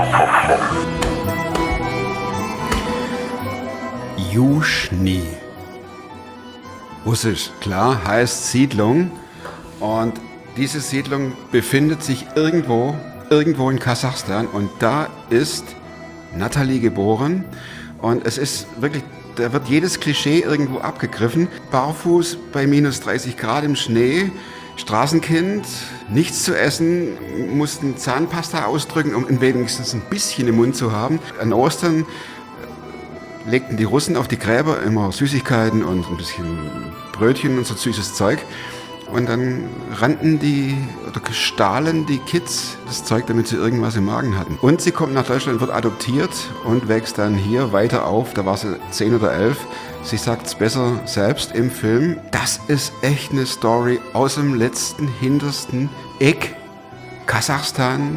Juschny. Russisch, klar, heißt Siedlung. Und diese Siedlung befindet sich irgendwo in Kasachstan. Und da ist Natalie geboren. Und es ist wirklich, da wird jedes Klischee irgendwo abgegriffen. Barfuß bei minus 30 Grad im Schnee, Straßenkind, nichts zu essen, mussten Zahnpasta ausdrücken, um wenigstens ein bisschen im Mund zu haben. An Ostern legten die Russen auf die Gräber immer Süßigkeiten und ein bisschen Brötchen und so süßes Zeug. Und dann rannten stahlen die Kids das Zeug, damit sie irgendwas im Magen hatten. Und sie kommt nach Deutschland, wird adoptiert und wächst dann hier weiter auf. Da war sie 10 oder 11. Sie sagt es besser selbst im Film. Das ist echt eine Story aus dem letzten, hintersten Eck Kasachstans.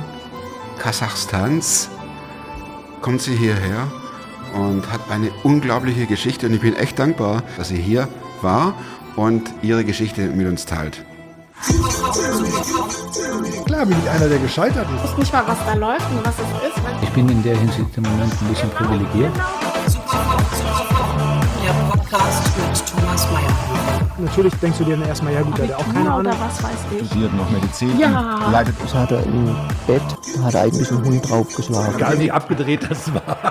Kommt sie hierher und hat eine unglaubliche Geschichte. Und ich bin echt dankbar, dass sie hier war und ihre Geschichte mit uns teilt. Klar bin ich einer, der gescheitert ist. Ich weiß nicht mal, was da läuft und was es ist. Ich bin in der Hinsicht im Moment ein bisschen privilegiert. Der Podcast mit Thomas Mayer. Natürlich denkst du dir dann erstmal, ja gut, der hat auch keine Ahnung. Oder was weiß ich. Studiert noch Medizin. Ja. Leidet. Das hat er im Bett, hat er eigentlich einen Hund draufgeschlagen. Egal wie abgedreht das war.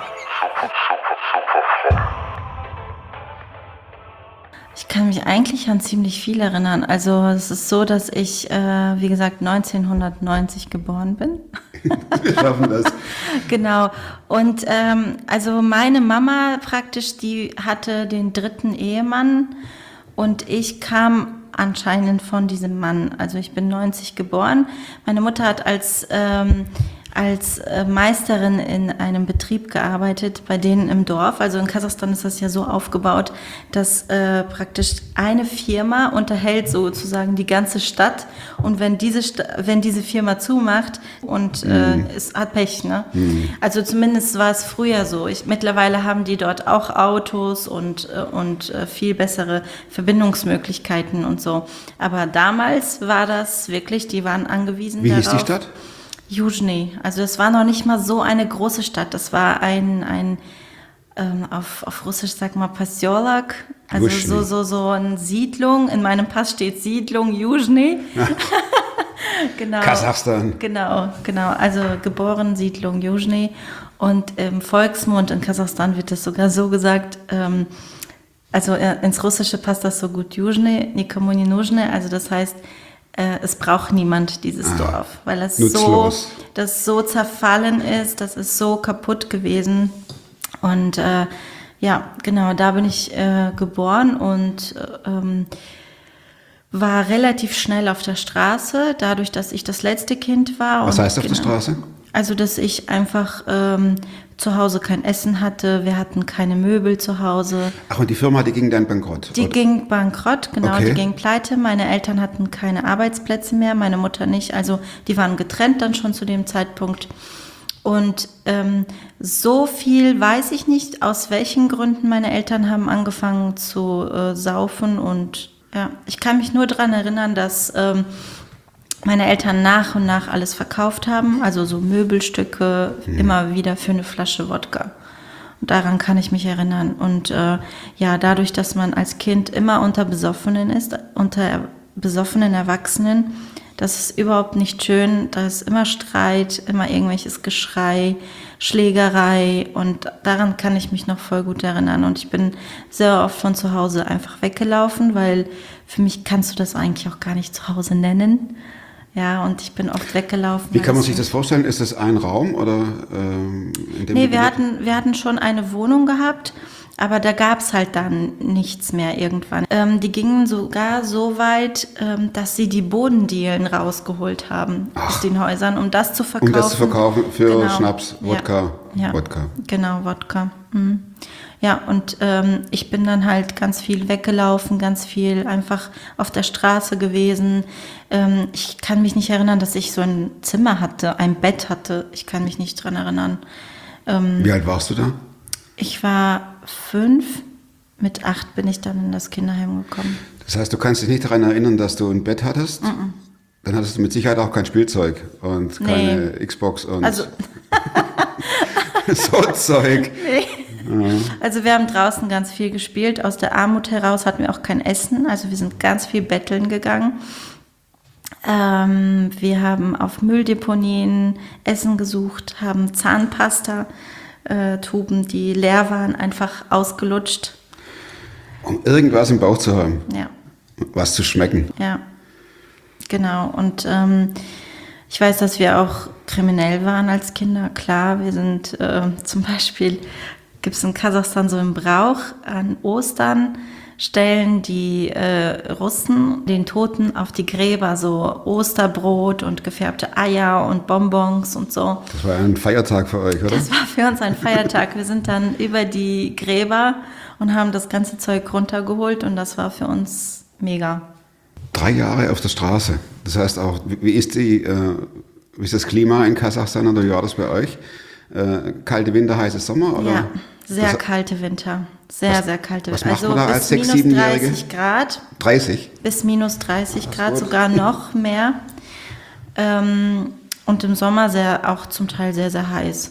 Ich kann mich eigentlich an ziemlich viel erinnern. Also es ist so, dass ich, wie gesagt, 1990 geboren bin. Wir schaffen das. Genau. Und also meine Mama praktisch, die hatte den 3. Ehemann und ich kam anscheinend von diesem Mann. Also ich bin 90 geboren. Meine Mutter hat als Meisterin in einem Betrieb gearbeitet, bei denen im Dorf. Also in Kasachstan ist das ja so aufgebaut, dass praktisch eine Firma unterhält sozusagen die ganze Stadt. Und wenn diese Firma zumacht und es hat Pech, ne? Also zumindest war es früher so. Mittlerweile haben die dort auch Autos und viel bessere Verbindungsmöglichkeiten und so. Aber damals war das wirklich, die waren angewiesen darauf. Wie hieß die Stadt? Juschny. Also das war noch nicht mal so eine große Stadt. Das war auf Russisch sagt man Poseolok, also Juschny. so eine Siedlung. In meinem Pass steht Siedlung Juschny. Ja. Genau. Kasachstan. Genau. Also geboren Siedlung Juschny. Und im Volksmund in Kasachstan wird das sogar so gesagt, also ins Russische passt das so gut, Juschny, nikomu не нужно, also das heißt, es braucht niemand dieses Dorf, weil das so zerfallen ist, das ist so kaputt gewesen. Und ja, genau, da bin ich geboren und war relativ schnell auf der Straße, dadurch, dass ich das letzte Kind war. Was heißt auf der Straße? Also, dass ich einfach zu Hause kein Essen hatte, wir hatten keine Möbel zu Hause. Ach, und die Firma, die ging dann bankrott? Die ging bankrott, genau, Okay. Die ging pleite. Meine Eltern hatten keine Arbeitsplätze mehr, meine Mutter nicht. Also die waren getrennt dann schon zu dem Zeitpunkt. Und so viel weiß ich nicht, aus welchen Gründen meine Eltern haben angefangen zu saufen. Und ja, ich kann mich nur daran erinnern, dass meine Eltern nach und nach alles verkauft haben, also so Möbelstücke, immer wieder für eine Flasche Wodka. Und daran kann ich mich erinnern. Und ja, dadurch, dass man als Kind immer unter Besoffenen ist, unter besoffenen Erwachsenen, das ist überhaupt nicht schön. Da ist immer Streit, immer irgendwelches Geschrei, Schlägerei. Und daran kann ich mich noch voll gut erinnern. Und ich bin sehr oft von zu Hause einfach weggelaufen, weil für mich kannst du das eigentlich auch gar nicht zu Hause nennen. Ja, und ich bin oft weggelaufen. Wie kann man sich das vorstellen? Ist das ein Raum oder in dem Nee, wir hatten schon eine Wohnung gehabt, aber da gab es halt dann nichts mehr irgendwann. Die gingen sogar so weit, dass sie die Bodendielen rausgeholt haben aus den Häusern, um das zu verkaufen. Um das zu verkaufen für Genau. Schnaps, Wodka. Ja. Wodka. Genau, Wodka. Mhm. Ja, und ich bin dann halt ganz viel weggelaufen, ganz viel einfach auf der Straße gewesen. Ich kann mich nicht erinnern, dass ich so ein Zimmer hatte, ein Bett hatte. Ich kann mich nicht dran erinnern. Wie alt warst du da? Ich war 5. Mit 8 bin ich dann in das Kinderheim gekommen. Das heißt, du kannst dich nicht daran erinnern, dass du ein Bett hattest? Dann hattest du mit Sicherheit auch kein Spielzeug und keine Xbox und... Also So Zeug. Also wir haben draußen ganz viel gespielt. Aus der Armut heraus hatten wir auch kein Essen. Also wir sind ganz viel betteln gegangen. Wir haben auf Mülldeponien Essen gesucht, haben Zahnpasta-Tuben, die leer waren, einfach ausgelutscht. Um irgendwas im Bauch zu haben. Ja. Was zu schmecken. Ja, genau. Und ich weiß, dass wir auch kriminell waren als Kinder. Klar, wir sind zum Beispiel, gibt es in Kasachstan so einen Brauch, an Ostern stellen die Russen den Toten auf die Gräber so Osterbrot und gefärbte Eier und Bonbons und so. Das war ein Feiertag für euch, oder? Das war für uns ein Feiertag. Wir sind dann über die Gräber und haben das ganze Zeug runtergeholt und das war für uns mega. 3 Jahre auf der Straße. Das heißt auch, wie ist das Klima in Kasachstan oder wie war das bei euch? Kalte Winter, heiße Sommer? Oder? Ja, sehr kalte Winter. Sehr kalte Winter. Was macht man da als bis 6-, minus 7-Jährige? 30 Grad. 30? Bis minus 30 Grad, sogar noch mehr. Und im Sommer auch zum Teil sehr, sehr heiß.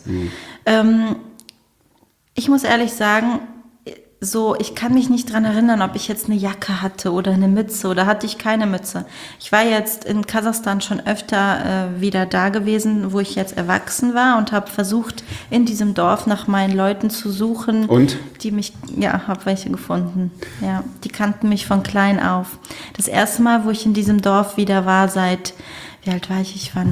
Ich muss ehrlich sagen, ich kann mich nicht dran erinnern, ob ich jetzt eine Jacke hatte oder eine Mütze oder hatte ich keine Mütze. Ich war jetzt in Kasachstan schon öfter wieder da gewesen, wo ich jetzt erwachsen war und habe versucht, in diesem Dorf nach meinen Leuten zu suchen. Und? Habe welche gefunden. Ja, die kannten mich von klein auf. Das erste Mal, wo ich in diesem Dorf wieder war, wie alt war ich? Ich war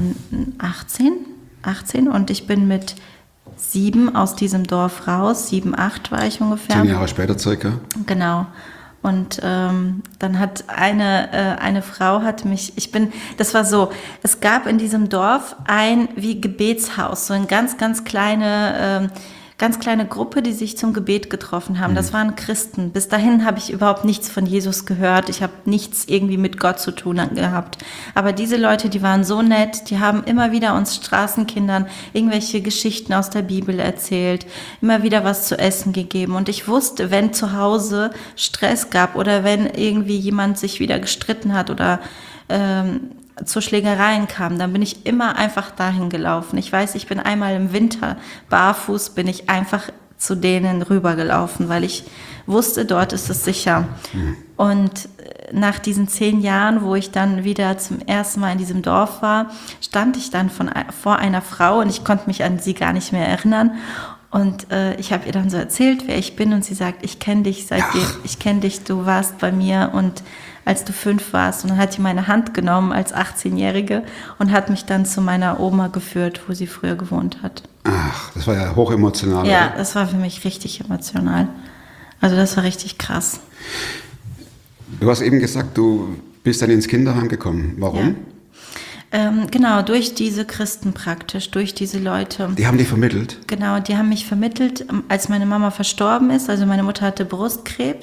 18 und ich bin mit 7 aus diesem Dorf raus, 7, 8 war ich ungefähr. 10 Jahre später circa. Genau. Und dann hat eine Frau das war so, es gab in diesem Dorf ein wie Gebetshaus, so ein ganz kleine Gruppe, die sich zum Gebet getroffen haben. Das waren Christen. Bis dahin habe ich überhaupt nichts von Jesus gehört. Ich habe nichts irgendwie mit Gott zu tun gehabt. Aber diese Leute, die waren so nett, die haben immer wieder uns Straßenkindern irgendwelche Geschichten aus der Bibel erzählt, immer wieder was zu essen gegeben. Und ich wusste, wenn zu Hause Stress gab oder wenn irgendwie jemand sich wieder gestritten hat oder zu Schlägereien kam, dann bin ich immer einfach dahin gelaufen. Ich weiß, ich bin einmal im Winter barfuß, bin ich einfach zu denen rübergelaufen, weil ich wusste, dort ist es sicher. Und nach diesen 10 Jahren, wo ich dann wieder zum ersten Mal in diesem Dorf war, stand ich dann vor einer Frau und ich konnte mich an sie gar nicht mehr erinnern. Und ich habe ihr dann so erzählt, wer ich bin, und sie sagt, ich kenne dich du warst bei mir und als du 5 warst. Und dann hat sie meine Hand genommen als 18-Jährige und hat mich dann zu meiner Oma geführt, wo sie früher gewohnt hat. Ach, das war ja hochemotional. Ja, oder? das war für mich richtig emotional. Also das war richtig krass. Du hast eben gesagt, du bist dann ins Kinderheim gekommen. Warum? Ja. Genau, durch diese Christen praktisch, durch diese Leute. Die haben dich vermittelt? Genau, die haben mich vermittelt, als meine Mama verstorben ist. Also meine Mutter hatte Brustkrebs.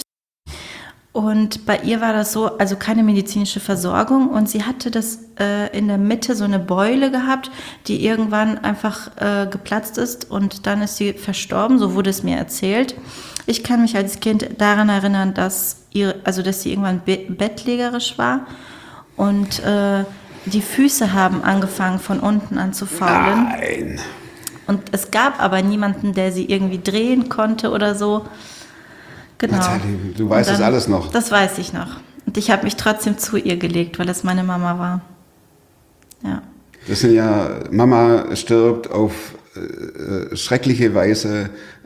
Und bei ihr war das so, also keine medizinische Versorgung, und sie hatte das in der Mitte so eine Beule gehabt, die irgendwann einfach geplatzt ist, und dann ist sie verstorben, so wurde es mir erzählt. Ich kann mich als Kind daran erinnern, dass sie irgendwann bettlägerisch war und die Füße haben angefangen von unten an zu faulen. Nein. Und es gab aber niemanden, der sie irgendwie drehen konnte oder so. Genau. Nathalie, du weißt das alles noch. Das weiß ich noch. Und ich habe mich trotzdem zu ihr gelegt, weil es meine Mama war. Ja. Das sind ja, Mama stirbt auf schreckliche Weise,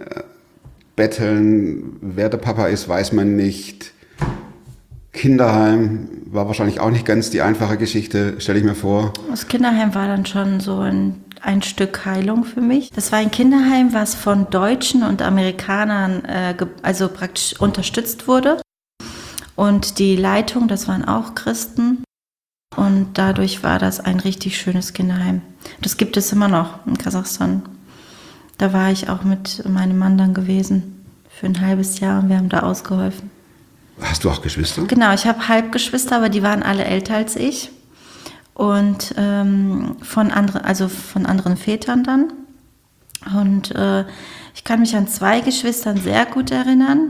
betteln, wer der Papa ist, weiß man nicht. Kinderheim war wahrscheinlich auch nicht ganz die einfache Geschichte, stelle ich mir vor. Das Kinderheim war dann schon so ein Stück Heilung für mich. Das war ein Kinderheim, was von Deutschen und Amerikanern also praktisch unterstützt wurde. Und die Leitung, das waren auch Christen. Und dadurch war das ein richtig schönes Kinderheim. Das gibt es immer noch in Kasachstan. Da war ich auch mit meinem Mann dann gewesen für ein halbes Jahr und wir haben da ausgeholfen. Hast du auch Geschwister? Genau, ich habe Halbgeschwister, aber die waren alle älter als ich. Und von anderen Vätern dann. Und ich kann mich an 2 Geschwistern sehr gut erinnern.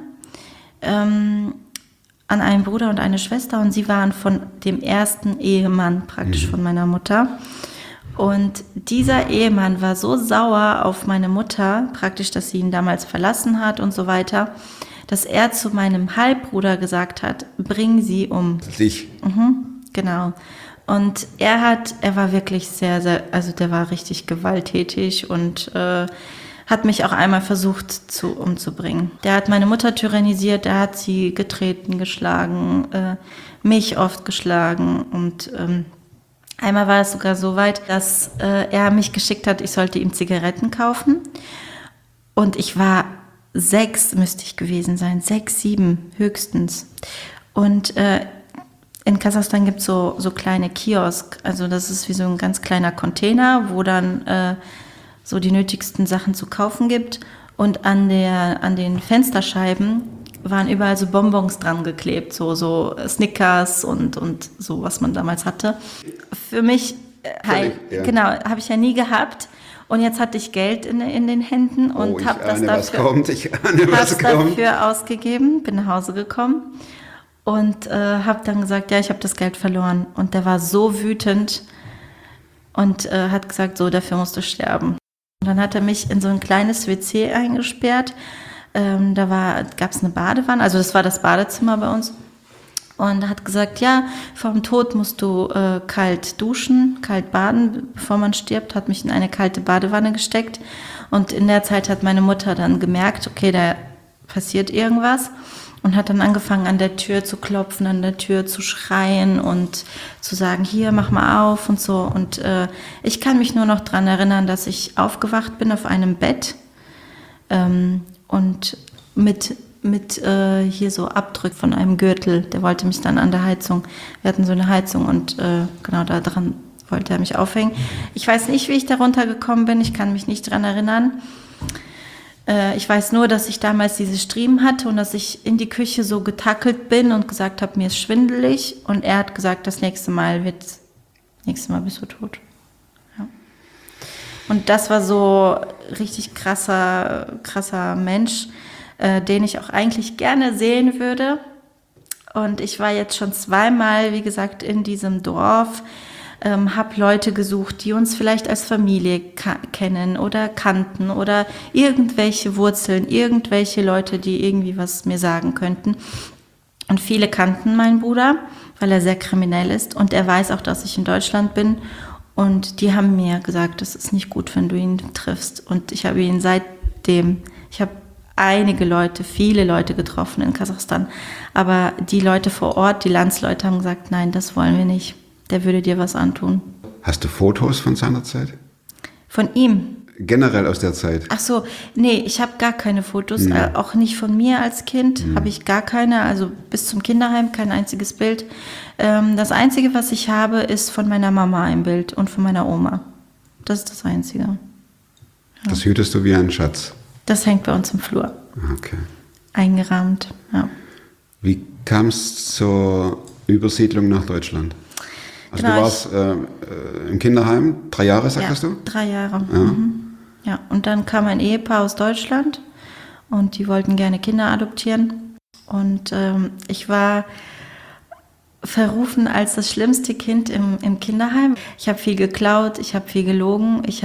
An einen Bruder und eine Schwester. Und sie waren von dem ersten Ehemann praktisch von meiner Mutter. Und dieser Ehemann war so sauer auf meine Mutter, praktisch, dass sie ihn damals verlassen hat und so weiter, dass er zu meinem Halbbruder gesagt hat, bring sie um. Dich. Genau. Und er war wirklich sehr, sehr, also der war richtig gewalttätig und hat mich auch einmal versucht umzubringen. Der hat meine Mutter tyrannisiert, der hat sie getreten, geschlagen, mich oft geschlagen und einmal war es sogar so weit, dass er mich geschickt hat, ich sollte ihm Zigaretten kaufen und ich war 6, müsste ich gewesen sein, 6, 7 höchstens. Und in Kasachstan gibt es so kleine Kiosk, also das ist wie so ein ganz kleiner Container, wo dann so die nötigsten Sachen zu kaufen gibt. Und an den Fensterscheiben waren überall so Bonbons dran geklebt, so Snickers und so, was man damals hatte. Für mich, genau, habe ich ja nie gehabt. Und jetzt hatte ich Geld in den Händen und habe das dafür ausgegeben, bin nach Hause gekommen und habe dann gesagt, ja, ich habe das Geld verloren. Und der war so wütend und hat gesagt, so, dafür musst du sterben. Und dann hat er mich in so ein kleines WC eingesperrt. Gab es eine Badewanne, also das war das Badezimmer bei uns. Und hat gesagt, ja, vor dem Tod musst du kalt duschen, kalt baden, bevor man stirbt, hat mich in eine kalte Badewanne gesteckt. Und in der Zeit hat meine Mutter dann gemerkt, okay, da passiert irgendwas. Und hat dann angefangen, an der Tür zu klopfen, an der Tür zu schreien und zu sagen, hier, mach mal auf und so. Und ich kann mich nur noch daran erinnern, dass ich aufgewacht bin auf einem Bett und mit hier so Abdruck von einem Gürtel. Der wollte mich dann an der Heizung, wir hatten so eine Heizung und genau da dran wollte er mich aufhängen. Ich weiß nicht, wie ich da runtergekommen bin, ich kann mich nicht dran erinnern. Ich weiß nur, dass ich damals diese Striemen hatte und dass ich in die Küche so getackelt bin und gesagt habe, mir ist schwindelig. Und er hat gesagt, das nächste Mal bist du tot. Ja. Und das war so richtig krasser Mensch, den ich auch eigentlich gerne sehen würde. Und ich war jetzt schon 2-mal, wie gesagt, in diesem Dorf, habe Leute gesucht, die uns vielleicht als Familie kennen oder kannten oder irgendwelche Wurzeln, irgendwelche Leute, die irgendwie was mir sagen könnten. Und viele kannten meinen Bruder, weil er sehr kriminell ist und er weiß auch, dass ich in Deutschland bin. Und die haben mir gesagt, das ist nicht gut, wenn du ihn triffst. Und ich habe ihn ich habe viele Leute getroffen in Kasachstan. Aber die Leute vor Ort, die Landsleute haben gesagt, nein, das wollen wir nicht. Der würde dir was antun. Hast du Fotos von seiner Zeit? Von ihm? Generell aus der Zeit? Ach so, nee, ich habe gar keine Fotos, auch nicht von mir als Kind, habe ich gar keine, also bis zum Kinderheim kein einziges Bild. Das Einzige, was ich habe, ist von meiner Mama ein Bild und von meiner Oma. Das ist das Einzige. Ja. Das hütest du wie ein Schatz? Das hängt bei uns im Flur. Okay. Eingerahmt, ja. Wie kam es zur Übersiedlung nach Deutschland? Also genau, du warst im Kinderheim, 3 Jahre, sagtest du? 3 Jahre. Ja. Ja, und dann kam ein Ehepaar aus Deutschland und die wollten gerne Kinder adoptieren. Und ich war verrufen als das schlimmste Kind im Kinderheim. Ich habe viel geklaut, ich habe viel gelogen, ich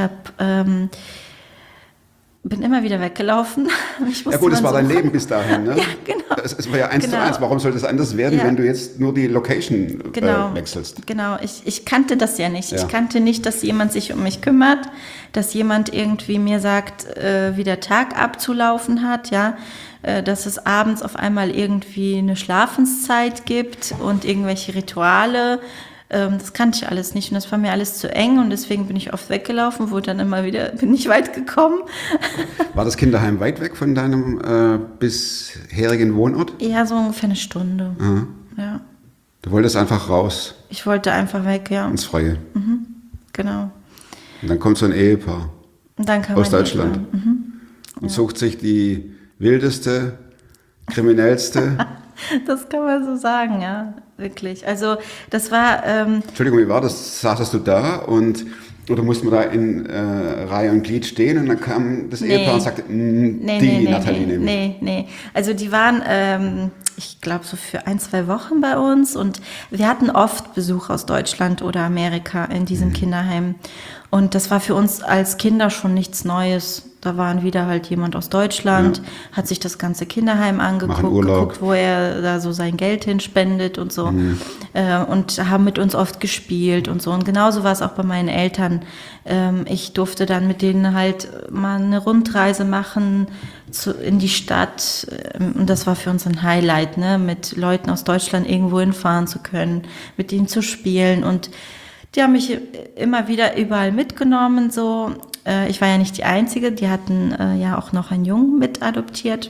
bin immer wieder weggelaufen. Ja gut, das war dein Leben bis dahin, ne? Ja, genau. Es war ja 1:1. Warum sollte es anders werden, wenn du jetzt nur die Location Genau. wechselst? Genau, ich kannte das ja nicht. Ja. Ich kannte nicht, dass jemand sich um mich kümmert, dass jemand irgendwie mir sagt, wie der Tag abzulaufen hat, ja, dass es abends auf einmal irgendwie eine Schlafenszeit gibt und irgendwelche Rituale. Das kannte ich alles nicht und das war mir alles zu eng und deswegen bin ich oft weggelaufen, bin nicht weit gekommen. War das Kinderheim weit weg von deinem bisherigen Wohnort? Ja, so ungefähr eine Stunde. Aha. Ja. Du wolltest einfach raus Ich wollte einfach weg, ja. ins Freie. Genau. Und dann kommt so ein Ehepaar Und dann kam aus mein Deutschland und sucht sich die wildeste, kriminellste. Das kann man so sagen, ja, wirklich. Also das war... Entschuldigung, wie war das? Saßest du da und Oder musste man da in Reihe und Glied stehen und dann kam das Ehepaar und sagte, Nathalie nehmen. Nee. Also die waren, ich glaube, so für 1-2 Wochen bei uns und wir hatten oft Besuch aus Deutschland oder Amerika in diesem Kinderheim. Und das war für uns als Kinder schon nichts Neues. Da waren wieder halt jemand aus Deutschland, hat sich das ganze Kinderheim angeguckt, geguckt, wo er da so sein Geld hinspendet und so. Und haben mit uns oft gespielt und so. Und genauso war es auch bei meinen Eltern. Ich durfte dann mit denen halt mal eine Rundreise machen in die Stadt. Und das war für uns ein Highlight, ne? Mit Leuten aus Deutschland irgendwo hinfahren zu können, mit ihnen zu spielen. Und die haben mich immer wieder überall mitgenommen, so. Ich war ja nicht die Einzige, die hatten ja auch noch einen Jungen mit adoptiert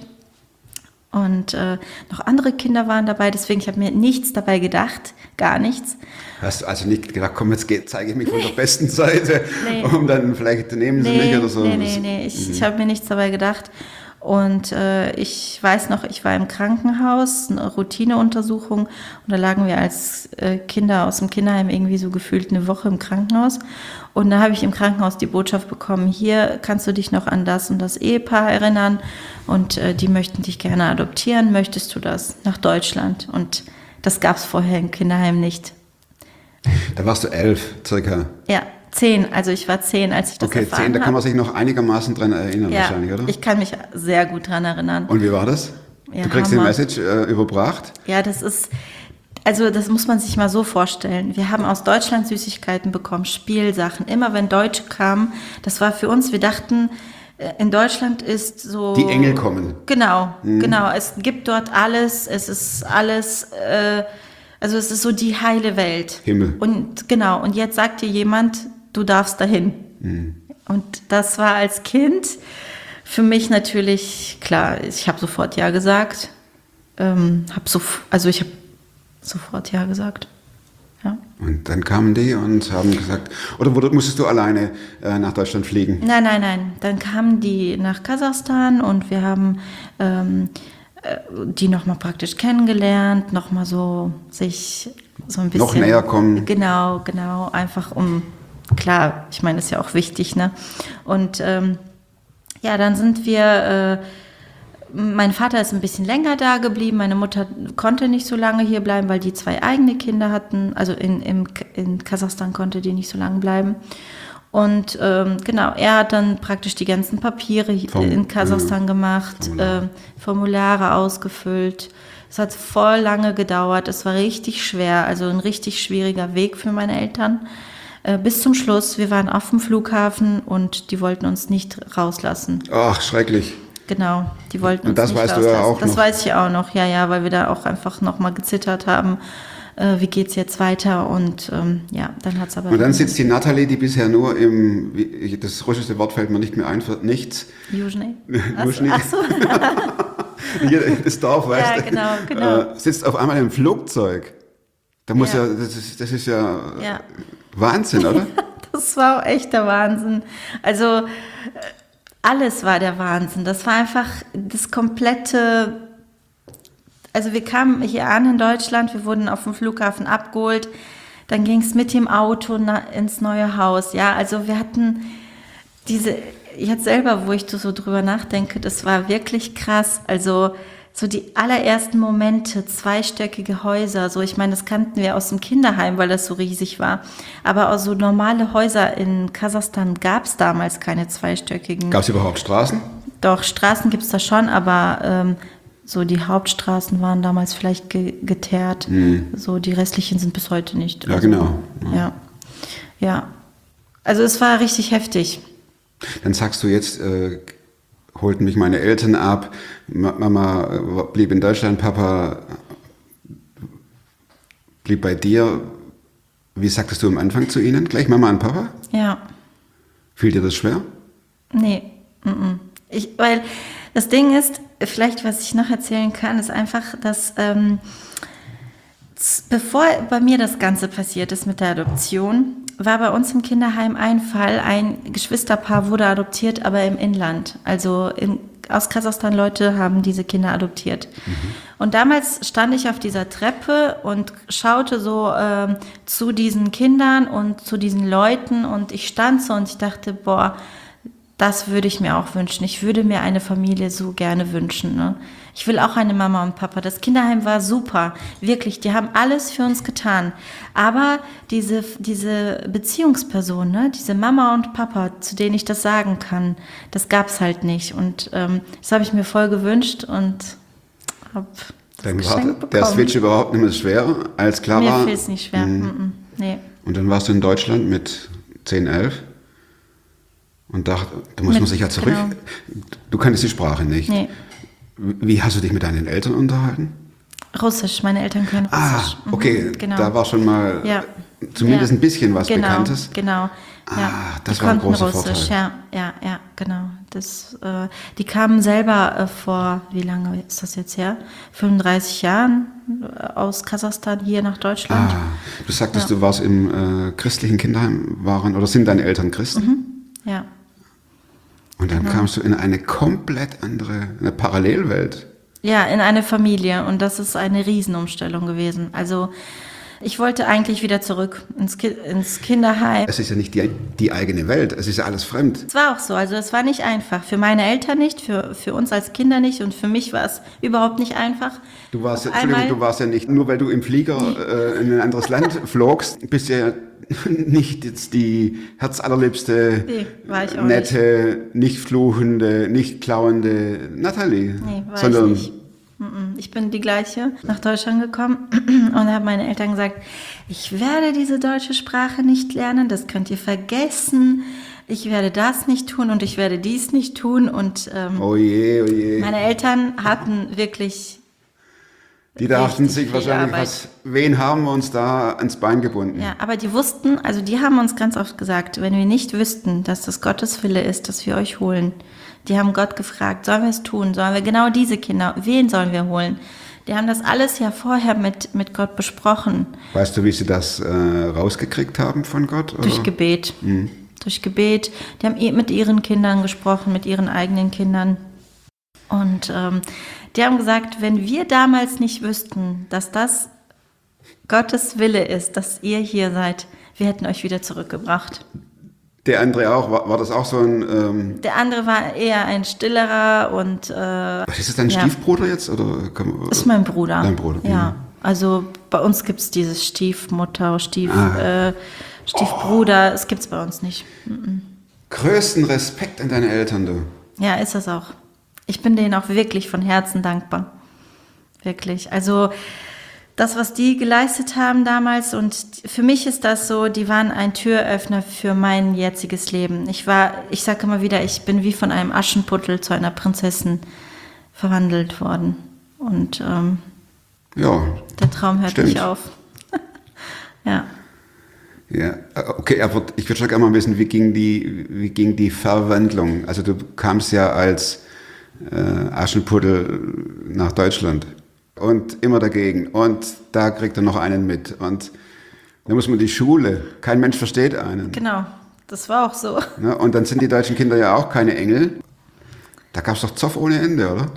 und noch andere Kinder waren dabei, deswegen ich habe mir nichts dabei gedacht, gar nichts. Hast du also nicht gedacht, komm, jetzt zeige ich mich von der besten Seite, um dann vielleicht nehmen sie mich oder so? Nee, ich habe mir nichts dabei gedacht. Und ich weiß noch, ich war im Krankenhaus, eine Routineuntersuchung, und da lagen wir als Kinder aus dem Kinderheim irgendwie so gefühlt eine Woche im Krankenhaus. Und da habe ich im Krankenhaus die Botschaft bekommen, hier kannst du dich noch an das und das Ehepaar erinnern und die möchten dich gerne adoptieren, möchtest du das nach Deutschland? Und das gab es vorher im Kinderheim nicht. Da warst du 11 circa. Ja. 10, also ich war 10, als ich das erfahren habe. Okay, 10, da kann man sich noch einigermaßen dran erinnern wahrscheinlich, oder? Ich kann mich sehr gut dran erinnern. Und wie war das? Du kriegst die Message überbracht? Ja, das muss man sich mal so vorstellen. Wir haben aus Deutschland Süßigkeiten bekommen, Spielsachen. Immer wenn Deutsche kamen, das war für uns, wir dachten, in Deutschland ist so... Die Engel kommen. Genau. Es gibt dort alles, es ist alles... Also es ist so die heile Welt. Himmel. Und jetzt sagt dir jemand, du darfst dahin. Und das war als Kind für mich natürlich klar. Ich habe sofort Ja gesagt. Ich habe sofort Ja gesagt. Ja. Und dann kamen die und haben gesagt, oder musstest du alleine nach Deutschland fliegen? Nein. Dann kamen die nach Kasachstan und wir haben die nochmal praktisch kennengelernt, nochmal so sich so ein bisschen... Noch näher kommen. Genau, einfach klar, ich meine, das ist ja auch wichtig, ne? Und dann sind wir, mein Vater ist ein bisschen länger da geblieben, meine Mutter konnte nicht so lange hier bleiben, weil die 2 eigene Kinder hatten, also in Kasachstan konnte die nicht so lange bleiben. Und er hat dann praktisch die ganzen Papiere in Kasachstan gemacht, Formulare ausgefüllt. Es hat voll lange gedauert, es war richtig schwer, also ein richtig schwieriger Weg für meine Eltern. Bis zum Schluss, wir waren auf dem Flughafen und die wollten uns nicht rauslassen. Ach, schrecklich. Genau, die wollten uns nicht rauslassen. Und das weißt du ja auch noch? Das weiß ich auch noch, ja, weil wir da auch einfach nochmal gezittert haben. Wie geht's jetzt weiter? Und dann hat's aber... Und dann sitzt die Nathalie, die bisher nur das russische Wort fällt mir nicht mehr ein, für nichts. Juschny. Ach so. Hier, das Dorf, weißt du? Ja, genau. Sitzt auf einmal im Flugzeug. Da muss das ist ja Wahnsinn, oder? Das war auch echt der Wahnsinn. Also alles war der Wahnsinn. Das war einfach das komplette... Also wir kamen hier an in Deutschland, wir wurden auf dem Flughafen abgeholt, dann ging es mit dem Auto ins neue Haus. Ja, also wir hatten jetzt selber, wo ich so drüber nachdenke, das war wirklich krass. Also so die allerersten Momente, 2-stöckige Häuser, so ich meine, das kannten wir aus dem Kinderheim, weil das so riesig war. Aber auch so normale Häuser in Kasachstan gab es damals keine 2-stöckigen. Gab es überhaupt Straßen? Doch, Straßen gibt es da schon, aber... so die Hauptstraßen waren damals vielleicht geteert, so die restlichen sind bis heute nicht. Ja, genau. Ja. Also es war richtig heftig. Dann sagst du jetzt, holten mich meine Eltern ab, Mama blieb in Deutschland, Papa blieb bei dir. Wie sagtest du am Anfang zu ihnen? Gleich Mama und Papa? Ja. Fiel dir das schwer? Nee. Weil das Ding ist, vielleicht was ich noch erzählen kann, ist einfach, dass bevor bei mir das Ganze passiert ist mit der Adoption, war bei uns im Kinderheim ein Fall, ein Geschwisterpaar wurde adoptiert, aber im Inland, also aus Kasachstan Leute haben diese Kinder adoptiert. Und damals stand ich auf dieser Treppe und schaute so zu diesen Kindern und zu diesen Leuten und ich stand so und ich dachte, boah, das würde ich mir auch wünschen. Ich würde mir eine Familie so gerne wünschen. Ne? Ich will auch eine Mama und Papa. Das Kinderheim war super. Wirklich, die haben alles für uns getan. Aber diese Beziehungsperson, ne? Diese Mama und Papa, zu denen ich das sagen kann, das gab es halt nicht. Und das habe ich mir voll gewünscht und habe das Dann Geschenk war bekommen. der Switch überhaupt nicht mehr schwer, als klar war. Mir fiel es nicht schwer. Nee. Und dann warst du in Deutschland mit 10, 11 und dachte, da muss man sich ja zurück. Genau. Du kanntest die Sprache nicht. Nee. Wie hast du dich mit deinen Eltern unterhalten? Russisch, meine Eltern können Russisch. Okay, genau. da war schon mal Ja. zumindest Ja. ein bisschen was Genau, Bekanntes. Genau. Ja. Das Die war ein konnten großer Russisch, Vorteil. ja, genau. Die kamen selber vor, wie lange ist das jetzt her? 35 Jahren aus Kasachstan hier nach Deutschland. Du sagtest, du warst im christlichen Kinderheim, sind deine Eltern Christen? Ja. Und dann kamst du in eine komplett andere, eine Parallelwelt. Ja, in eine Familie und das ist eine Riesenumstellung gewesen. Also ich wollte eigentlich wieder zurück ins Kinderheim. Es ist ja nicht die eigene Welt, es ist ja alles fremd. Es war auch so, also es war nicht einfach. Für meine Eltern nicht, für uns als Kinder nicht und für mich war es überhaupt nicht einfach. Du warst ja nicht, nur weil du im Flieger in ein anderes Land flogst, bist ja nicht jetzt die herzallerliebste, Nee, war ich auch nette, nicht fluchende, nicht klauende Nathalie. Nee, war sondern ich nicht. Ich bin die gleiche nach Deutschland gekommen und habe meine Eltern gesagt, ich werde diese deutsche Sprache nicht lernen, das könnt ihr vergessen. Ich werde das nicht tun und ich werde dies nicht tun. Und oh je. meine Eltern hatten wirklich Die dachten richtig sich viel wahrscheinlich, Arbeit. wen haben wir uns da ans Bein gebunden? Ja, aber die wussten, also die haben uns ganz oft gesagt, wenn wir nicht wüssten, dass das Gottes Wille ist, dass wir euch holen. Die haben Gott gefragt, sollen wir es tun? Sollen wir genau diese Kinder, wen sollen wir holen? Die haben das alles ja vorher mit Gott besprochen. Weißt du, wie sie das rausgekriegt haben von Gott? Oder? Durch Gebet. Durch Gebet. Die haben mit ihren Kindern gesprochen, mit ihren eigenen Kindern. Und die haben gesagt, wenn wir damals nicht wüssten, dass das Gottes Wille ist, dass ihr hier seid, wir hätten euch wieder zurückgebracht. Der andere auch, war das auch so ein... Der andere war eher ein stillerer und... Was ist das, dein ja. Stiefbruder jetzt? Ist mein Bruder. Dein Bruder. Ja, also bei uns gibt es dieses Stiefmutter, Stiefbruder, das gibt es bei uns nicht. Größten Respekt an deine Eltern, du. Ja, ist das auch. Ich bin denen auch wirklich von Herzen dankbar. Wirklich. Also das, was die geleistet haben damals, und für mich ist das so, die waren ein Türöffner für mein jetziges Leben. Ich sage immer wieder, ich bin wie von einem Aschenputtel zu einer Prinzessin verwandelt worden. Und Ja. der Traum hört Stimmt. nicht auf. Ja. Ja, okay, aber ich würde schon gerne mal wissen, wie ging die Verwandlung? Also du kamst ja als Aschenputtel nach Deutschland und immer dagegen und da kriegt er noch einen mit und da muss man die Schule, kein Mensch versteht einen. Genau, das war auch so. Ne? Und dann sind die deutschen Kinder ja auch keine Engel. Da gab es doch Zoff ohne Ende, oder?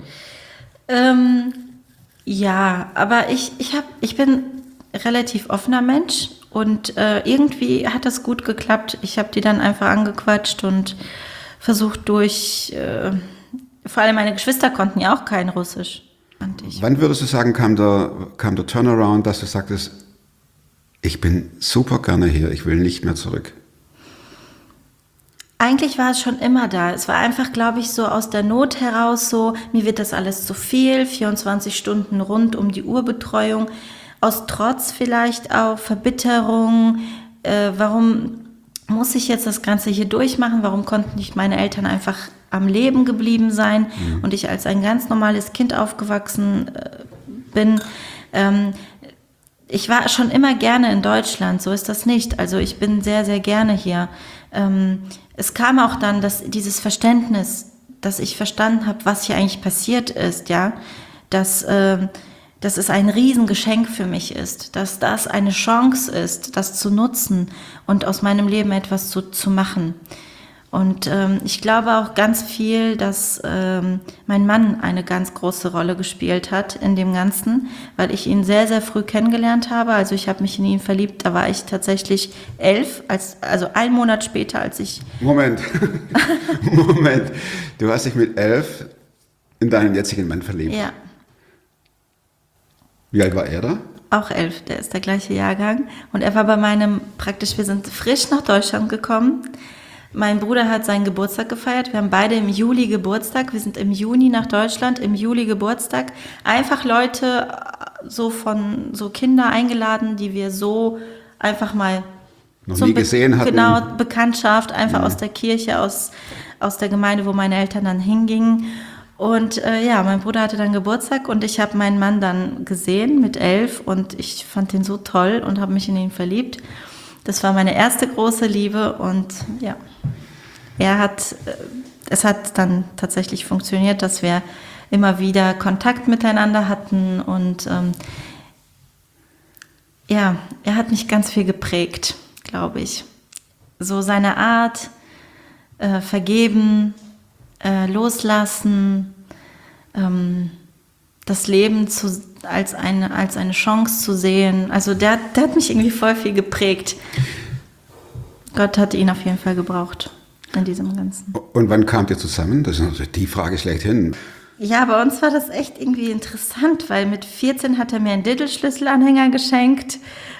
Ja, aber ich bin relativ offener Mensch und irgendwie hat das gut geklappt. Ich habe die dann einfach angequatscht und versucht vor allem meine Geschwister konnten ja auch kein Russisch. Wann würdest du sagen, kam der Turnaround, dass du sagtest, ich bin super gerne hier, ich will nicht mehr zurück? Eigentlich war es schon immer da. Es war einfach, glaube ich, so aus der Not heraus so, mir wird das alles zu viel, 24 Stunden rund um die Uhr Betreuung, aus Trotz vielleicht auch, Verbitterung, warum muss ich jetzt das Ganze hier durchmachen, warum konnten nicht meine Eltern einfach am Leben geblieben sein und ich als ein ganz normales Kind aufgewachsen bin. Ich war schon immer gerne in Deutschland, so ist das nicht. Also ich bin sehr, sehr gerne hier. Es kam auch dann dieses Verständnis, dass ich verstanden habe, was hier eigentlich passiert ist, ja, dass es ein Riesengeschenk für mich ist, dass das eine Chance ist, das zu nutzen und aus meinem Leben etwas zu machen. Und ich glaube auch ganz viel, dass mein Mann eine ganz große Rolle gespielt hat in dem Ganzen, weil ich ihn sehr, sehr früh kennengelernt habe. Also ich habe mich in ihn verliebt, da war ich tatsächlich 11, also 1 Monat später, als ich... Moment. Moment. Du hast dich mit 11 in deinen jetzigen Mann verliebt. Ja, Wie alt war er da? auch 11, der ist der gleiche Jahrgang. Und er war bei wir sind frisch nach Deutschland gekommen. Mein Bruder hat seinen Geburtstag gefeiert. Wir haben beide im Juli Geburtstag. Wir sind im Juni nach Deutschland, im Juli Geburtstag. Einfach Leute, so Kinder eingeladen, die wir so einfach mal Noch nie gesehen hatten. Genau, Bekanntschaft, einfach aus der Kirche, aus der Gemeinde, wo meine Eltern dann hingingen. Und mein Bruder hatte dann Geburtstag und ich habe meinen Mann dann gesehen mit 11 und ich fand ihn so toll und habe mich in ihn verliebt. Das war meine erste große Liebe und ja, es hat dann tatsächlich funktioniert, dass wir immer wieder Kontakt miteinander hatten und er hat mich ganz viel geprägt, glaube ich. So seine Art, vergeben, loslassen, das Leben als eine Chance zu sehen. Also der hat mich irgendwie voll viel geprägt. Gott hat ihn auf jeden Fall gebraucht in diesem Ganzen. Und wann kamt ihr zusammen? Das ist natürlich die Frage schlechthin. Ja, bei uns war das echt irgendwie interessant, weil mit 14 hat er mir einen Diddle-Schlüsselanhänger geschenkt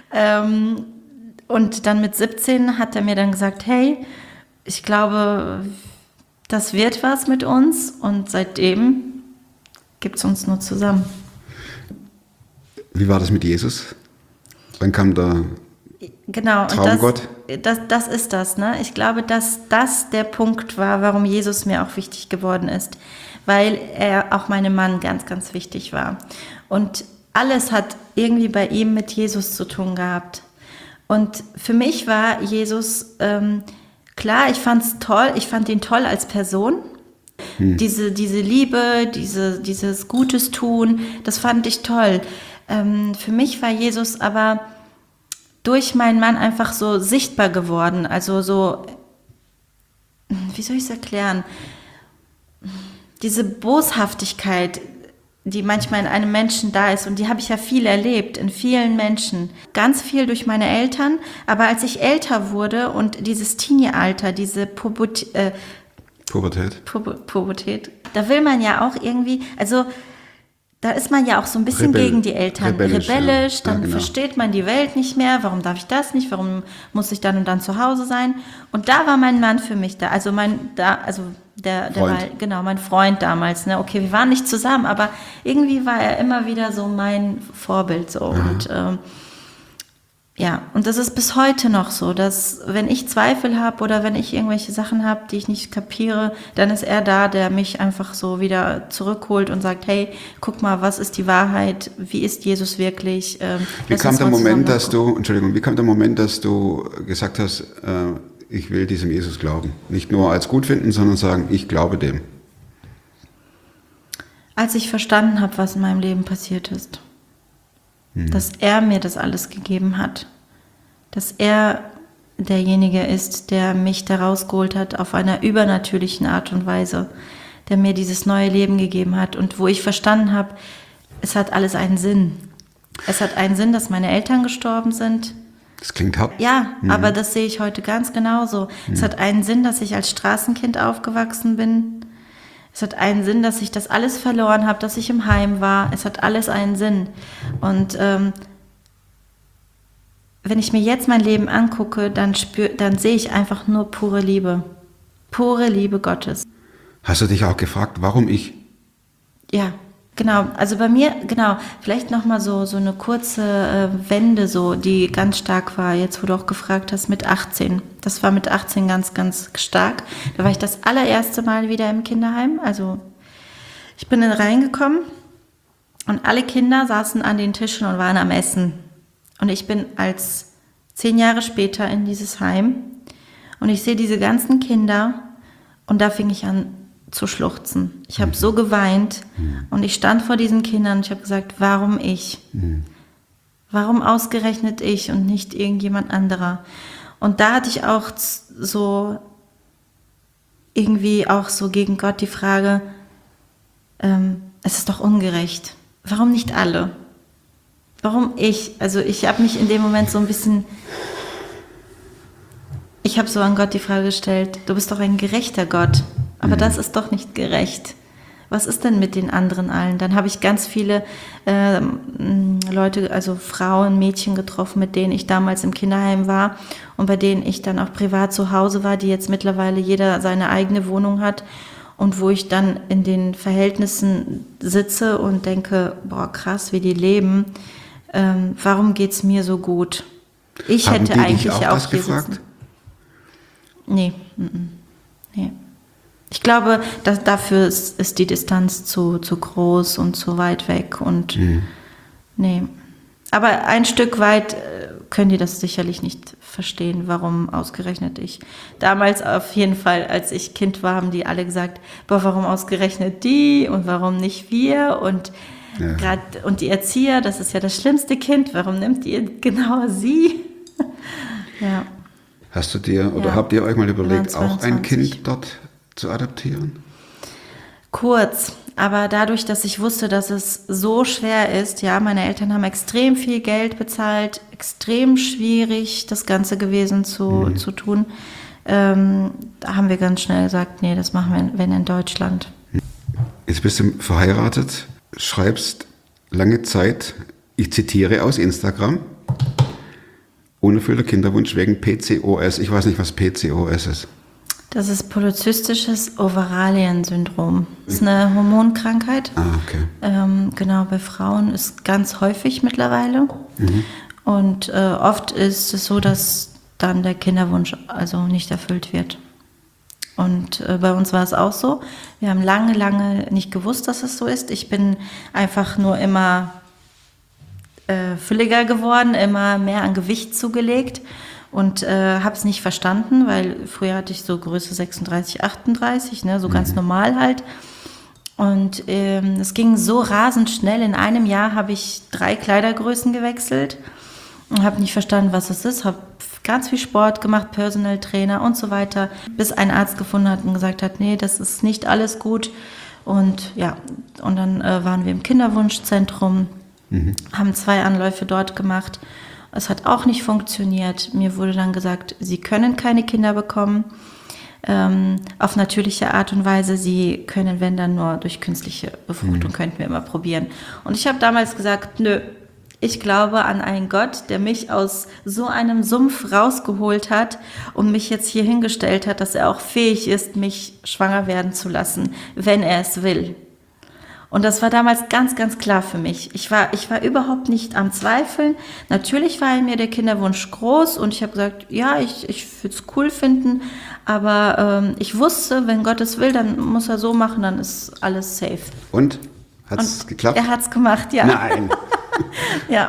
und dann mit 17 hat er mir dann gesagt, hey, ich glaube, das wird was mit uns und seitdem gibt es uns nur zusammen. Wie war das mit Jesus? Wann kam der Genau, Traumgott? und das ist das, ne? Ich glaube, dass das der Punkt war, warum Jesus mir auch wichtig geworden ist, weil er auch meinem Mann ganz, ganz wichtig war. Und alles hat irgendwie bei ihm mit Jesus zu tun gehabt. Und für mich war Jesus, klar, ich fand ihn toll als Person. Diese Liebe, dieses Gutes tun, das fand ich toll. Für mich war Jesus aber durch meinen Mann einfach so sichtbar geworden. Also so, wie soll ich es erklären? Diese Boshaftigkeit, die manchmal in einem Menschen da ist. Und die habe ich ja viel erlebt, in vielen Menschen. Ganz viel durch meine Eltern. Aber als ich älter wurde und dieses Teenie-Alter, diese Pubertät, da will man ja auch irgendwie, also da ist man ja auch so ein bisschen gegen die Eltern. Rebellisch, dann genau. Versteht man die Welt nicht mehr. Warum darf ich das nicht? Warum muss ich dann und dann zu Hause sein? Und da war mein Mann für mich da. Also der war genau mein Freund damals. Ne? Okay, wir waren nicht zusammen, aber irgendwie war er immer wieder so mein Vorbild. So. Und und das ist bis heute noch so, dass wenn ich Zweifel habe oder wenn ich irgendwelche Sachen habe, die ich nicht kapiere, dann ist er da, der mich einfach so wieder zurückholt und sagt, hey, guck mal, was ist die Wahrheit, wie ist Jesus wirklich? Wie kam der Moment, dass du gesagt hast, ich will diesem Jesus glauben? Nicht nur als gut finden, sondern sagen, ich glaube dem. Als ich verstanden habe, was in meinem Leben passiert ist. Dass er mir das alles gegeben hat. Dass er derjenige ist, der mich da rausgeholt hat auf einer übernatürlichen Art und Weise. Der mir dieses neue Leben gegeben hat. Und wo ich verstanden habe, es hat alles einen Sinn. Es hat einen Sinn, dass meine Eltern gestorben sind. Das klingt hart. Ja, aber das sehe ich heute ganz genauso. Es hat einen Sinn, dass ich als Straßenkind aufgewachsen bin. Es hat einen Sinn, dass ich das alles verloren habe, dass ich im Heim war. Es hat alles einen Sinn. Und wenn ich mir jetzt mein Leben angucke, dann sehe ich einfach nur pure Liebe. Pure Liebe Gottes. Hast du dich auch gefragt, warum ich? Ja, genau. Also bei mir, genau, vielleicht nochmal so eine kurze Wende, so, die ganz stark war, jetzt wo du auch gefragt hast, mit 18. Das war mit 18 ganz, ganz stark. Da war ich das allererste Mal wieder im Kinderheim. Also ich bin dann reingekommen und alle Kinder saßen an den Tischen und waren am Essen. Und ich bin als 10 Jahre später in dieses Heim und ich sehe diese ganzen Kinder und da fing ich an zu schluchzen. Ich habe so geweint und ich stand vor diesen Kindern und ich habe gesagt, warum ich? Warum ausgerechnet ich und nicht irgendjemand anderer? Und da hatte ich auch so irgendwie auch so gegen Gott die Frage, es ist doch ungerecht. Warum nicht alle? Warum ich? Also ich habe mich in dem Moment so ein bisschen, ich habe so an Gott die Frage gestellt, du bist doch ein gerechter Gott, aber das ist doch nicht gerecht. Was ist denn mit den anderen allen? Dann habe ich ganz viele Leute, also Frauen, Mädchen getroffen, mit denen ich damals im Kinderheim war und bei denen ich dann auch privat zu Hause war, die jetzt mittlerweile jeder seine eigene Wohnung hat und wo ich dann in den Verhältnissen sitze und denke, boah, krass, wie die leben. Warum geht's mir so gut? Ich Haben hätte die dich eigentlich auch ja auch das hier gefragt? sitzen. Nee. Ich glaube, dass dafür ist die Distanz zu groß und zu weit weg und nee. Aber ein Stück weit können die das sicherlich nicht verstehen, warum ausgerechnet ich. Damals auf jeden Fall, als ich Kind war, haben die alle gesagt, boah, warum ausgerechnet die und warum nicht wir und und die Erzieher, das ist ja das schlimmste Kind, warum nimmt ihr genau sie? Ja. Hast du dir oder habt ihr euch mal überlegt, Wir waren auch ein 22. Kind dort zu adoptieren? Kurz, aber dadurch, dass ich wusste, dass es so schwer ist, ja, meine Eltern haben extrem viel Geld bezahlt, extrem schwierig das Ganze gewesen zu tun, da haben wir ganz schnell gesagt, nee, das machen wir, wenn in Deutschland. Jetzt bist du verheiratet, schreibst lange Zeit, ich zitiere aus Instagram, unerfüllter Kinderwunsch wegen PCOS. Ich weiß nicht, was PCOS ist. Das ist polyzystisches Ovarien-Syndrom. Das ist eine Hormonkrankheit. Okay. Genau, bei Frauen ist ganz häufig mittlerweile. Und oft ist es so, dass dann der Kinderwunsch also nicht erfüllt wird. Und bei uns war es auch so. Wir haben lange nicht gewusst, dass es so ist. Ich bin einfach nur immer fülliger geworden, immer mehr an Gewicht zugelegt und habe es nicht verstanden, weil früher hatte ich so Größe 36, 38, ne, so ganz normal halt. Und es ging so rasend schnell. In einem Jahr habe ich 3 Kleidergrößen gewechselt und habe nicht verstanden, was es ist. Habe ganz viel Sport gemacht, Personal Trainer und so weiter, bis ein Arzt gefunden hat und gesagt hat, nee, das ist nicht alles gut. Und ja, und dann waren wir im Kinderwunschzentrum, haben 2 Anläufe dort gemacht. Es hat auch nicht funktioniert. Mir wurde dann gesagt, Sie können keine Kinder bekommen. Auf natürliche Art und Weise. Sie können, wenn dann nur durch künstliche Befruchtung, könnten wir immer probieren. Und ich habe damals gesagt, nö, ich glaube an einen Gott, der mich aus so einem Sumpf rausgeholt hat und mich jetzt hier hingestellt hat, dass er auch fähig ist, mich schwanger werden zu lassen, wenn er es will. Und das war damals ganz klar für mich. Ich war überhaupt nicht am Zweifeln. Natürlich war in mir der Kinderwunsch groß und ich habe gesagt, ja, ich würde es cool finden, aber ich wusste, wenn Gott es will, dann muss er so machen, dann ist alles safe. Und? Hat es geklappt? Er hat es gemacht, ja. Nein. Ja.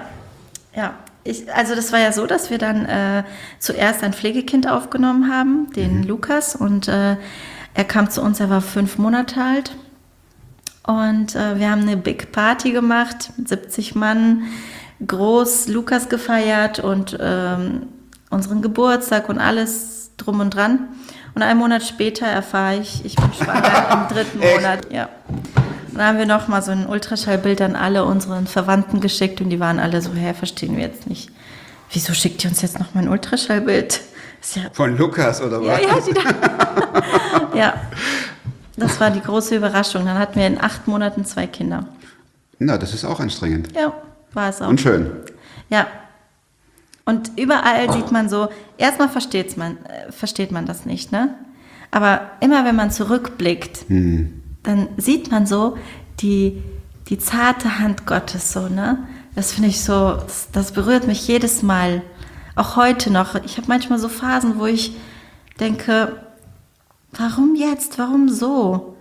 Also das war ja so, dass wir dann zuerst ein Pflegekind aufgenommen haben, den Lukas, und er kam zu uns, er war 5 Monate alt. Und wir haben eine Big Party gemacht mit 70 Mann, groß Lukas gefeiert und unseren Geburtstag und alles drum und dran. Und einen Monat später erfahre ich bin schwanger im 3. Monat. Ja. Dann haben wir nochmal so ein Ultraschallbild an alle unseren Verwandten geschickt und die waren alle so, verstehen wir jetzt nicht. Wieso schickt ihr uns jetzt nochmal ein Ultraschallbild? Ja, von Lukas oder was? Ja. Das war die große Überraschung. Dann hatten wir in 8 Monaten 2 Kinder. Na, das ist auch anstrengend. Ja, war es auch. Und schön. Ja. Und überall sieht man so, erstmal versteht man das nicht, ne? Aber immer wenn man zurückblickt, dann sieht man so die zarte Hand Gottes so, ne? Das finde ich so, das berührt mich jedes Mal. Auch heute noch. Ich habe manchmal so Phasen, wo ich denke, warum jetzt? Warum so?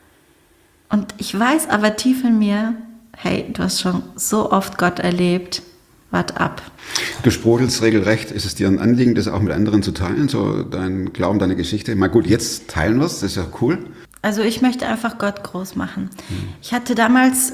Und ich weiß aber tief in mir, hey, du hast schon so oft Gott erlebt, wart ab. Du sprudelst regelrecht. Ist es dir ein Anliegen, das auch mit anderen zu teilen, so dein Glauben, deine Geschichte? Mal gut, jetzt teilen wir es, das ist ja cool. Also ich möchte einfach Gott groß machen. Ich hatte damals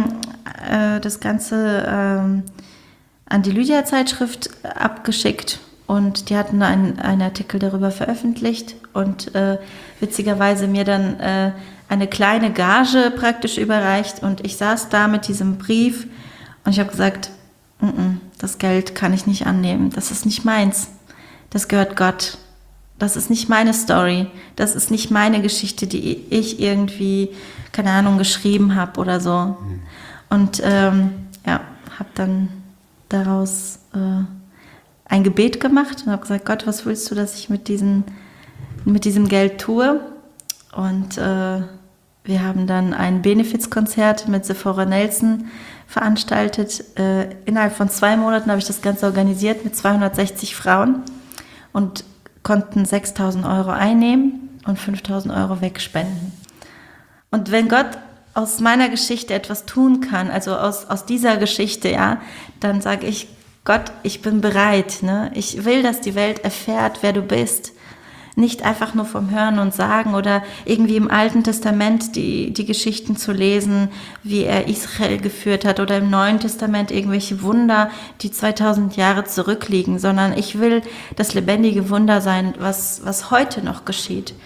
das Ganze an die Lydia-Zeitschrift abgeschickt und die hatten einen Artikel darüber veröffentlicht und witzigerweise mir dann eine kleine Gage praktisch überreicht und ich saß da mit diesem Brief und ich habe gesagt, das Geld kann ich nicht annehmen, das ist nicht meins, das gehört Gott, das ist nicht meine Story, das ist nicht meine Geschichte, die ich irgendwie, keine Ahnung, geschrieben habe oder so. Und habe dann daraus ein Gebet gemacht und habe gesagt, Gott, was willst du, dass ich mit diesem Geld tue? Und wir haben dann ein Benefizkonzert mit Sephora Nelson veranstaltet. Innerhalb von 2 Monaten habe ich das Ganze organisiert mit 260 Frauen und konnten 6.000 Euro einnehmen und 5.000 Euro wegspenden. Und wenn Gott aus meiner Geschichte etwas tun kann, also aus dieser Geschichte, ja, dann sage ich, Gott, ich bin bereit, ne? Ich will, dass die Welt erfährt, wer du bist. Nicht einfach nur vom Hören und Sagen oder irgendwie im Alten Testament die Geschichten zu lesen, wie er Israel geführt hat oder im Neuen Testament irgendwelche Wunder, die 2000 Jahre zurückliegen, sondern ich will das lebendige Wunder sein, was heute noch geschieht.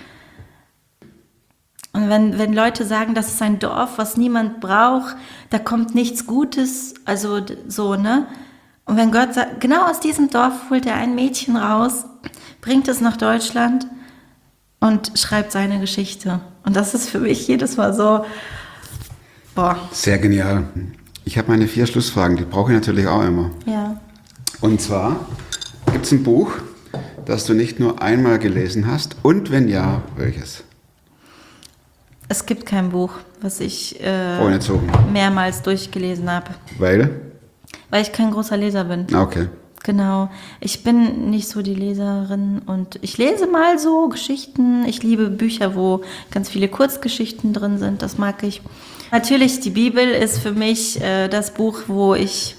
Und wenn Leute sagen, das ist ein Dorf, was niemand braucht, da kommt nichts Gutes, also so, ne? Und wenn Gott sagt, genau aus diesem Dorf holt er ein Mädchen raus, bringt es nach Deutschland und schreibt seine Geschichte. Und das ist für mich jedes Mal so, boah. Sehr genial. Ich habe meine 4 Schlussfragen, die brauche ich natürlich auch immer. Ja. Und zwar, gibt es ein Buch, das du nicht nur einmal gelesen hast? Und wenn ja, welches? Es gibt kein Buch, was ich Vorgezogen. mehrmals durchgelesen habe. Weil ich kein großer Leser bin. Okay. Genau. Ich bin nicht so die Leserin und ich lese mal so Geschichten. Ich liebe Bücher, wo ganz viele Kurzgeschichten drin sind. Das mag ich. Natürlich, die Bibel ist für mich das Buch, wo ich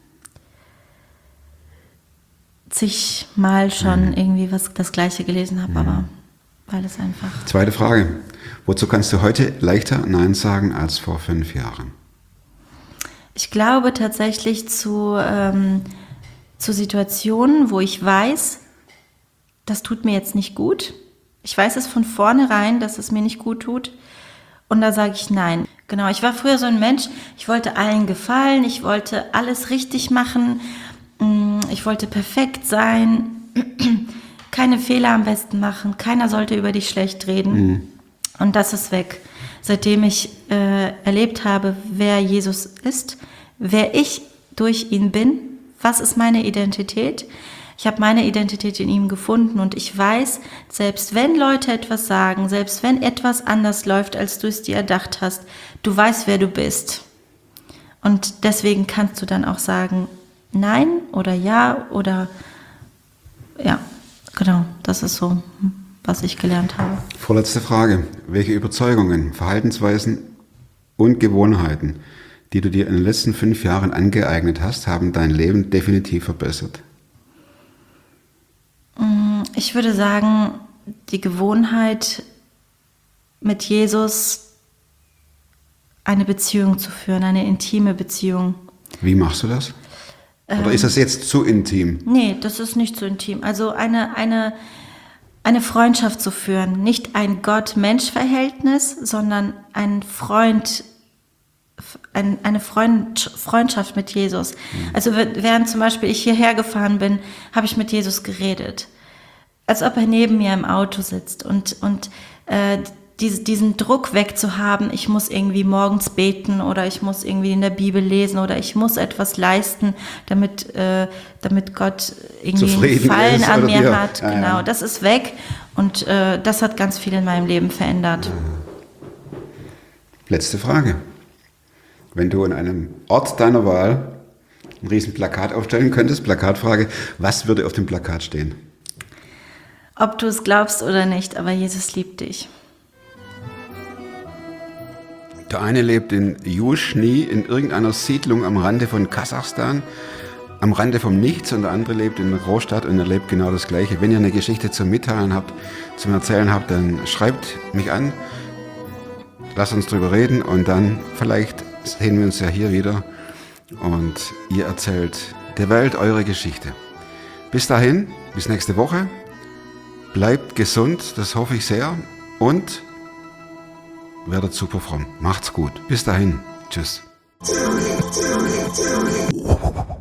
zigmal schon irgendwie das Gleiche gelesen habe, aber weil es einfach... Zweite Frage. Wozu kannst du heute leichter Nein sagen als vor 5 Jahren? Ich glaube tatsächlich zu Situationen, wo ich weiß, das tut mir jetzt nicht gut. Ich weiß es von vornherein, dass es mir nicht gut tut. Und da sage ich nein. Genau, ich war früher so ein Mensch, ich wollte allen gefallen, ich wollte alles richtig machen, ich wollte perfekt sein, keine Fehler am besten machen, keiner sollte über dich schlecht reden. Und das ist weg. Seitdem ich erlebt habe, wer Jesus ist, wer ich durch ihn bin, was ist meine Identität? Ich habe meine Identität in ihm gefunden und ich weiß, selbst wenn Leute etwas sagen, selbst wenn etwas anders läuft, als du es dir erdacht hast, du weißt, wer du bist. Und deswegen kannst du dann auch sagen, nein oder ja oder ja, genau, das ist so, was ich gelernt habe. Vorletzte Frage. Welche Überzeugungen, Verhaltensweisen und Gewohnheiten, die du dir in den letzten 5 Jahren angeeignet hast, haben dein Leben definitiv verbessert? Ich würde sagen, die Gewohnheit, mit Jesus eine Beziehung zu führen, eine intime Beziehung. Wie machst du das? Oder ist das jetzt zu intim? Nee, das ist nicht so intim. Also eine Freundschaft zu führen. Nicht ein Gott-Mensch-Verhältnis, sondern eine Freundschaft mit Jesus. Also während zum Beispiel ich hierher gefahren bin, habe ich mit Jesus geredet. Als ob er neben mir im Auto sitzt. Und diesen Druck wegzuhaben, ich muss irgendwie morgens beten oder ich muss irgendwie in der Bibel lesen oder ich muss etwas leisten, damit Gott irgendwie zufrieden einen Gefallen ist, an mir dir hat. Ja, genau, ja. das ist weg und das hat ganz viel in meinem Leben verändert. Letzte Frage. Wenn du an einem Ort deiner Wahl ein riesen Plakat aufstellen könntest, Plakatfrage, was würde auf dem Plakat stehen? Ob du es glaubst oder nicht, aber Jesus liebt dich. Der eine lebt in Yushny, in irgendeiner Siedlung am Rande von Kasachstan, am Rande vom Nichts, und der andere lebt in einer Großstadt und erlebt genau das Gleiche. Wenn ihr eine Geschichte zum Mitteilen habt, zum Erzählen habt, dann schreibt mich an, lasst uns drüber reden und dann vielleicht sehen wir uns ja hier wieder und ihr erzählt der Welt eure Geschichte. Bis dahin, bis nächste Woche. Bleibt gesund, das hoffe ich sehr. Und werdet super fromm. Macht's gut. Bis dahin. Tschüss.